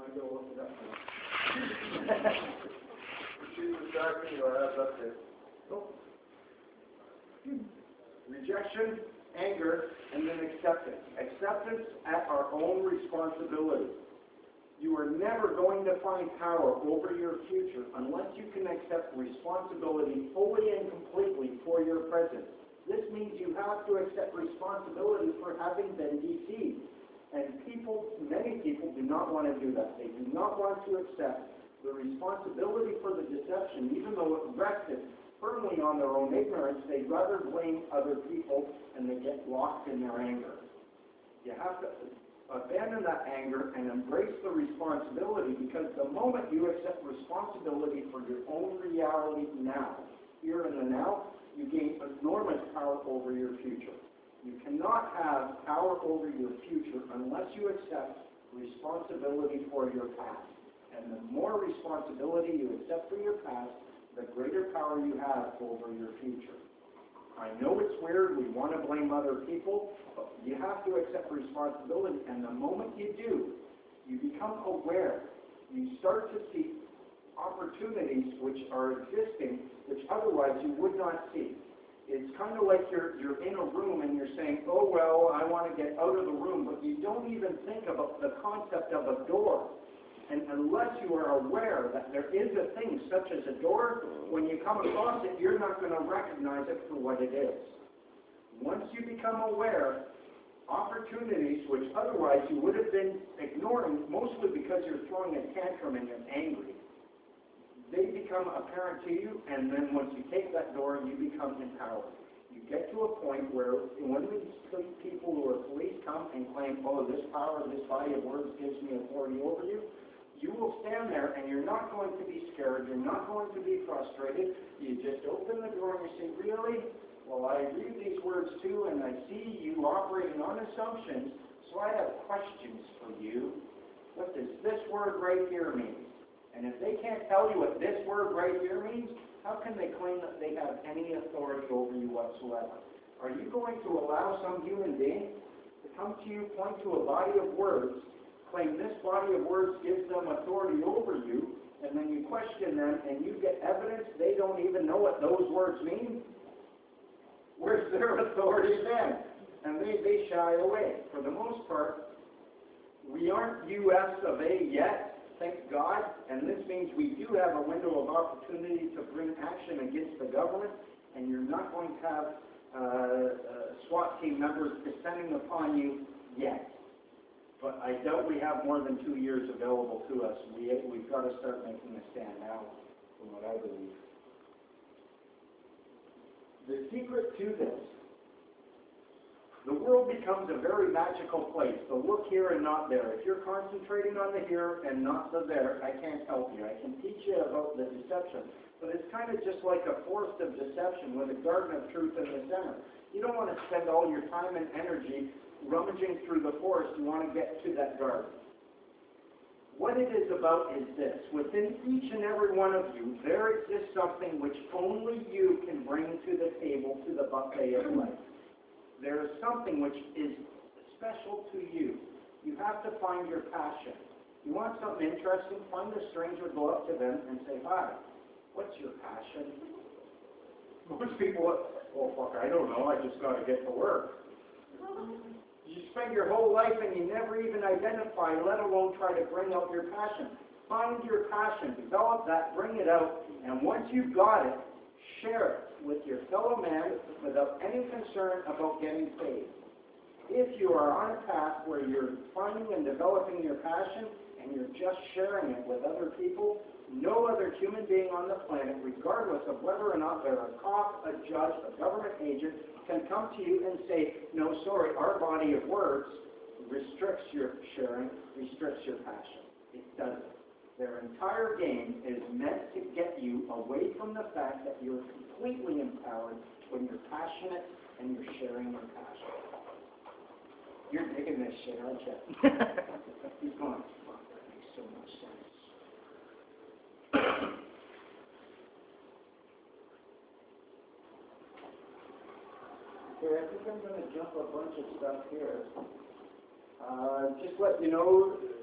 I go look it up now. She's distracting, or I have up there. Nope. Rejection, anger, and then acceptance. Acceptance at our own responsibility. You are never going to find power over your future unless you can accept responsibility fully and completely for your present. This means you have to accept responsibility for having been deceived. And many people do not want to do that. They do not want to accept the responsibility for the deception, even though it rested firmly on their own ignorance. They'd rather blame other people, and they get lost in their anger. You have to abandon that anger and embrace the responsibility, because the moment you accept responsibility for your own reality now, here in the now, you gain enormous power over your future. You cannot have power over your future unless you accept responsibility for your past. And the more responsibility you accept for your past, the greater power you have over your future. I know it's weird, we want to blame other people, but you have to accept responsibility, and the moment you do, you become aware. You start to see opportunities which are existing, which otherwise you would not see. It's kind of like you're in a room and you're saying, oh well, I want to get out of the room, but you don't even think about the concept of a door. And unless you are aware that there is a thing such as a door, when you come across it, you're not going to recognize it for what it is. Once you become aware, opportunities which otherwise you would have been ignoring, mostly because you're throwing a tantrum and you're angry, they become apparent to you, and then once you take that door, you become empowered. You get to a point where when these people who are police come and claim, oh, this power, this body of words gives me authority over you, you will stand there and you're not going to be scared, you're not going to be frustrated. You just open the door and you say, really? Well, I read these words too, and I see you operating on assumptions, so I have questions for you. What does this word right here mean? And if they can't tell you what this word right here means, how can they claim that they have any authority over you whatsoever? Are you going to allow some human being to come to you, point to a body of words, claim this body of words gives them authority over you, and then you question them and you get evidence they don't even know what those words mean? Where's their authority then? And they shy away. For the most part, we aren't US of A yet, thank God, and this means we do have a window of opportunity to bring action against the government, and you're not going to have SWAT team members descending upon you yet. But I doubt we have more than 2 years available to us. We've got to start making a stand now, from what I believe. The secret to this, the world becomes a very magical place. The look here and not there. If you're concentrating on the here and not the there, I can't help you. I can teach you about the deception. But it's kind of just like a forest of deception with a garden of truth in the center. You don't want to spend all your time and energy rummaging through the forest. You want to get to that garden. What it is about is this. Within each and every one of you, there exists something which only you can bring to the table, to the buffet of life. There is something which is special to you. You have to find your passion. You want something interesting, find a stranger, go up to them and say, hi, what's your passion? Most people, oh fuck, I don't know, I just got to get to work. You spend your whole life and you never even identify, let alone try to bring out your passion. Find your passion, develop that, bring it out, and once you've got it, share it with your fellow man without any concern about getting paid. If you are on a path where you're finding and developing your passion and you're just sharing it with other people, no other human being on the planet, regardless of whether or not they're a cop, a judge, a government agent, can come to you and say, no, sorry, our body of words restricts your sharing, restricts your passion. It doesn't. Their entire game is meant to get you away from the fact that you're completely empowered when you're passionate and you're sharing your passion. You're digging this shit, aren't you? He's going, fuck, that makes so much sense. Okay, I think I'm going to jump a bunch of stuff here. Just let you know,